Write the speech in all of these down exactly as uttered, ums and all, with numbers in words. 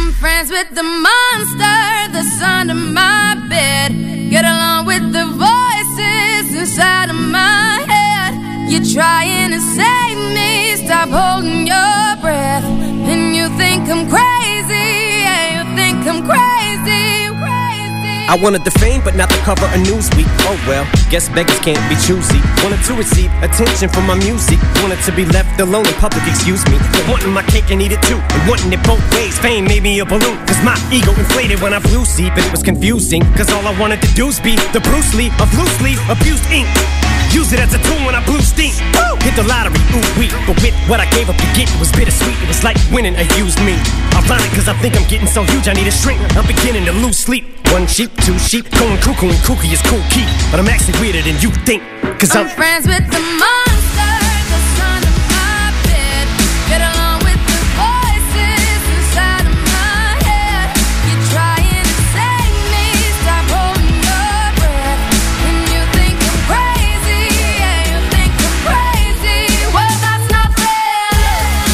I'm friends with the monster that's under my bed. Get along with the voices inside of my head. You're trying to save me, stop holding your breath. And you think I'm crazy, yeah, you think I'm crazy, crazy. I wanted the fame, but not the cover of Newsweek. Oh well, guess beggars can't be choosy. Wanted to receive attention from my music. Wanted to be left alone in public, excuse me. But wanting my cake and eat it too, and wanting it both ways. Fame made me a balloon, cause my ego inflated when I flew sleep. And it was confusing, cause all I wanted to do was be the Bruce Lee of loosely abused ink. Use it as a tool when I blew steam. Woo! Hit the lottery, ooh wee. But with what I gave up to get, it was bittersweet. It was like winning a used me. Ironic, cause I think I'm getting so huge I need a shrink. I'm beginning to lose sleep. One sheep, two sheep, going cuckoo and kooky is cool key. But I'm actually weirder than you think, cause I'm, I'm friends with the monster that's under my bed. Get along with the voices inside of my head. You're trying to save me, stop holding your breath. And you think I'm crazy, yeah, you think I'm crazy. Well, that's not fair.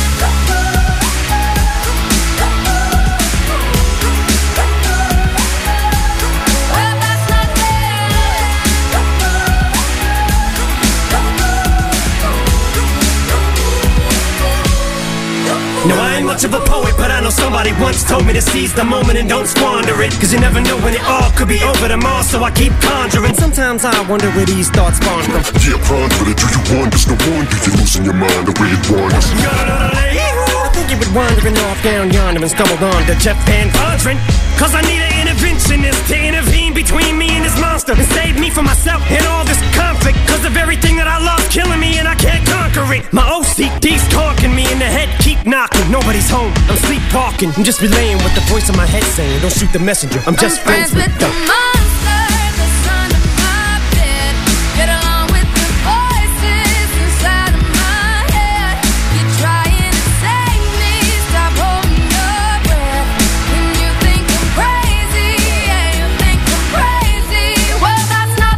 Well, that's not No, I ain't much of a poet, but I know somebody once told me to seize the moment and don't squander it. Cause you never know when it all could be over tomorrow, so I keep conjuring. Sometimes I wonder where these thoughts spawn from. Yeah, ponder it, do you wonder? No wonder you're losing your mind the way it wanders. I think you been wandering off down yonder and stumbled on to Jeff Van Vondren. Cause I need an interventionist to intervene between me and this monster and save me from myself and all this conflict. Cause of everything that I love killing me and I can't conquer it. My O C D's talking me in the head, keep knocking. Nobody's home, I'm sleepwalking. I'm just relaying what the voice in my head saying. Don't shoot the messenger, I'm just I'm friends, friends with the, the monster that's under my bed. Get along with the voices inside of my head. You're trying to save me, stop holding your breath. And you think I'm crazy, yeah, you think I'm crazy. Well, that's not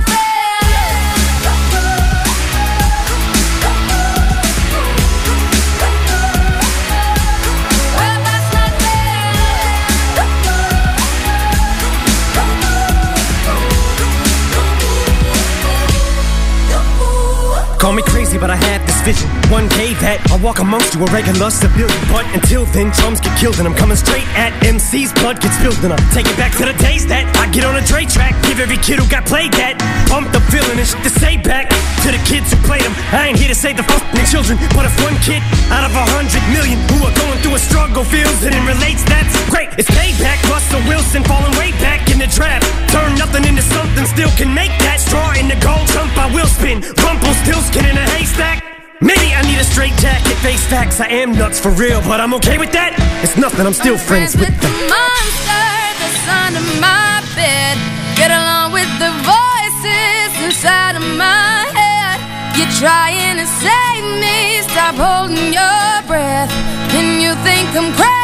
Call me crazy, but I had this vision. One day that I'll walk amongst you, a regular civilian. But until then, drums get killed and I'm coming straight at M C's. Blood gets spilled and I take it back to the days that I get on a Dre track. Give every kid who got played that pumped up feeling and shit to say back to the kids who played them. I ain't here to save the fucking children, but if one kid out of a hundred million who are going through a struggle feels it and relates, that's great. It's payback. Russell Wilson falling way back in the draft. Turn nothing into something, still can make that straw in the gold jump. I will spin. Rumpelstiltskin in a haystack. Maybe I need a straight jacket, face facts. I am nuts for real, but I'm okay with that. It's nothing, I'm still I'm friends, friends with, with the monster that's under my bed. Get along with the voices inside of my head. You're trying to save me, stop holding your breath. And you think I'm crazy.